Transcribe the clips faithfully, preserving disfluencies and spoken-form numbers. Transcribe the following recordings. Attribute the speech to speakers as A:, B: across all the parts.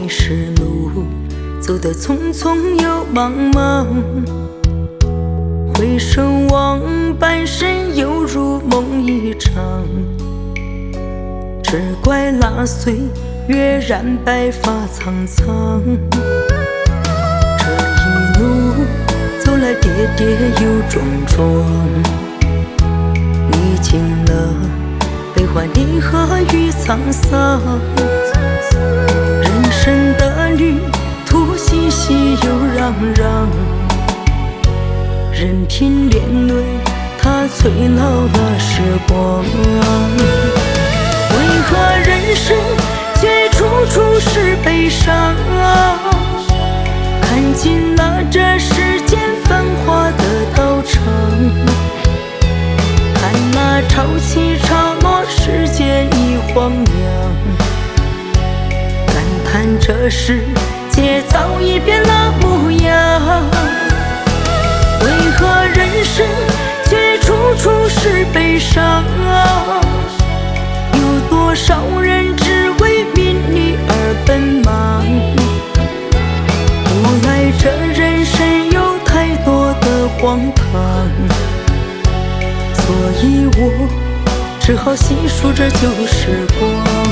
A: 来时路走得匆匆又茫茫，回首望半生犹如梦一场，只怪那岁月染白发苍苍。这一路走来跌跌又撞撞，历经了悲欢离合与沧桑，人生的旅途熙熙又攘攘，任凭年轮它催老了时光。为何人生却处处是悲伤啊？看尽了这世间繁华的道场，看那潮起潮落世间已荒凉，感叹这世界早已变了模样。为何人生却处处是悲伤啊？有多少人只为名利而奔忙？无奈这人生有太多的荒唐，所以我只好细数着旧时光。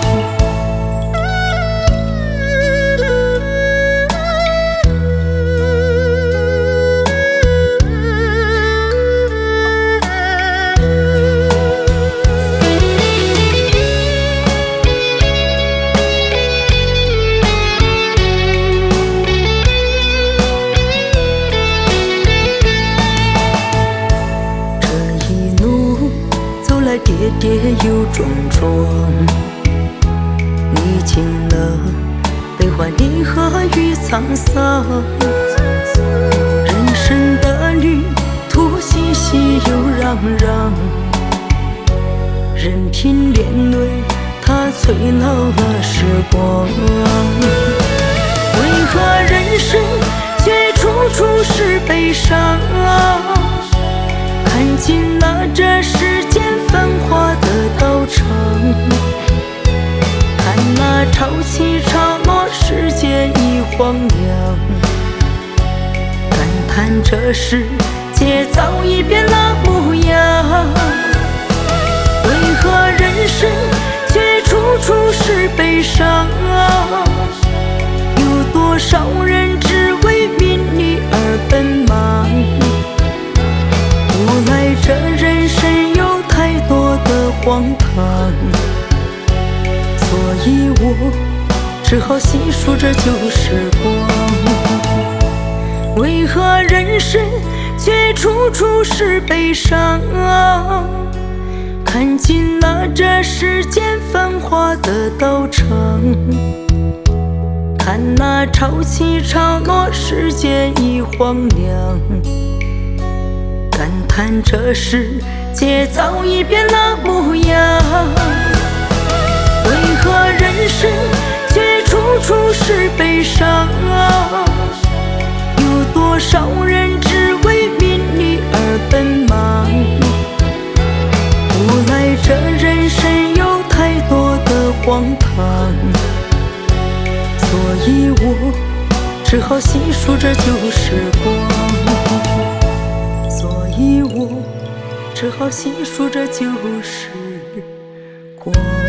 A: 跌跌又撞撞，历经了悲欢离合与沧桑，人生的旅途熙熙又攘攘，任凭年轮它催老了时光。为何人生却处处是悲伤啊？看尽了这世间繁华的道场，看那潮起潮落世间已荒凉，感叹这世界早已变了模样。为何人生却处处是悲伤啊？有多少人只为名利而奔忙？无奈这人生有太多的荒唐，所以我只好细数着旧时光。为何人生却处处是悲伤啊？看尽了这世间繁华的道场，看那潮起潮落世间已荒凉，感叹这世界早已变了模样。为何人生却处处是悲伤啊？有多少人只为名利而奔忙？无奈这人生有太多的荒唐，所以我只好细数着旧时光。所以我只好细数着旧时光。